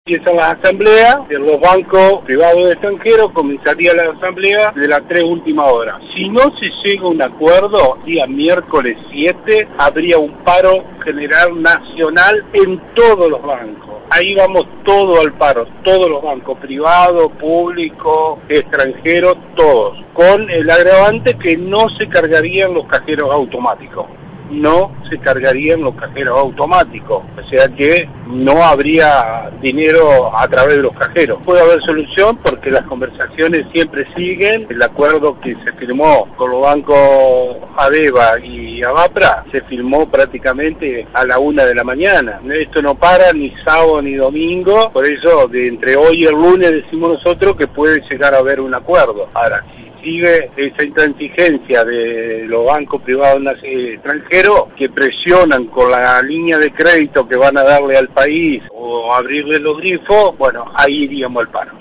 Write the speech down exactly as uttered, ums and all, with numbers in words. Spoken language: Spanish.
Empiezan las asambleas de los bancos privados de extranjeros, comenzaría la asamblea de las tres últimas horas. Si no se llega a un acuerdo, día miércoles siete, habría un paro general nacional en todos los bancos. Ahí vamos todo al paro, todos los bancos, privados, públicos, extranjeros, todos. Con el agravante que no se cargarían los cajeros automáticos. no se cargarían los cajeros automáticos, o sea que no habría dinero a través de los cajeros. Puede haber solución porque las conversaciones siempre siguen. El acuerdo que se firmó con los bancos ADEVA y ABAPRA se firmó prácticamente a la una de la mañana. Esto no para ni sábado ni domingo, por eso de entre hoy y el lunes decimos nosotros que puede llegar a haber un acuerdo. Ahora, si sigue esa intransigencia de los bancos privados extranjeros que presionan con la línea de crédito que van a darle al país o abrirle los grifos, bueno, ahí iríamos al paro.